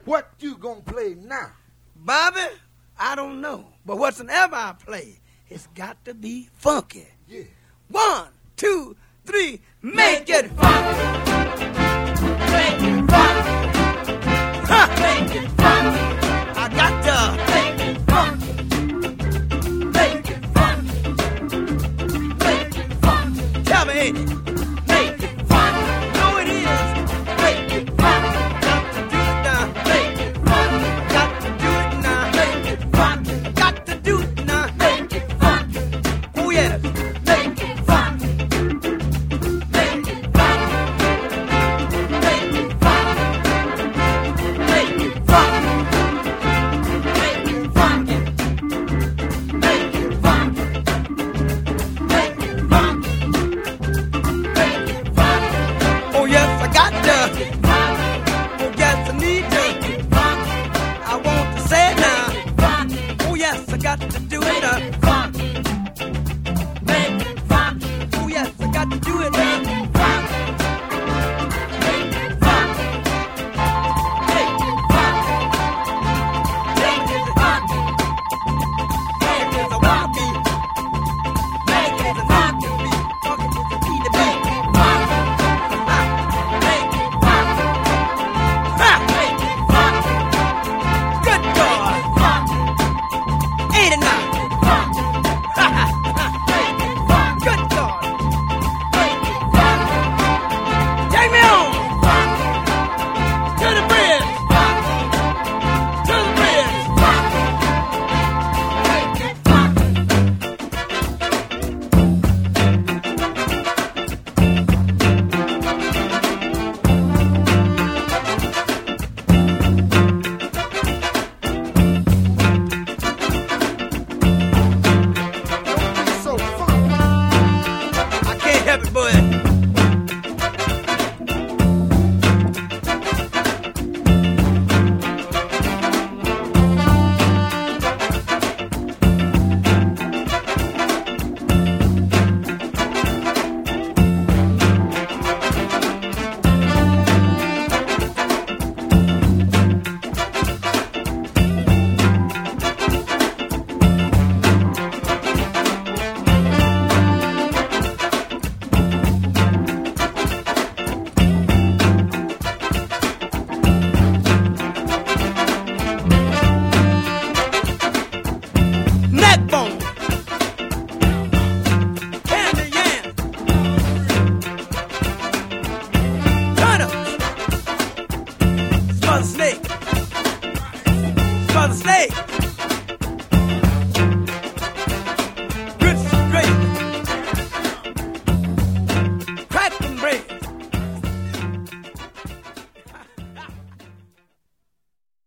What you gonna play now? Bobby, I don't know. But whatsoever I play, it's got to be funky. Yeah. 1, 2, 3, make it funky. Make it funky. Huh. Make it funky. I got to make it funky. Make it funky. Make it funky. Tell me, ain't it? Make it funky. No, it is. Make it funky. Got to do it now. Make it funky. Got to do it now. Make it funky. Got to do it now. Make it funky. Oh yes. Make it funky. Make it funky. Make it funky. Make it funky. Make it funky. Make it funky. Make it funky. Make it funky. Oh yes, I got to. Oh yes, I need to. I want to say it now. Oh yes, I got to do it now. Oh yes, I got to do it now. So funky. I can't help it, boy. Neckbone, candy yam, turnips, smothered snake,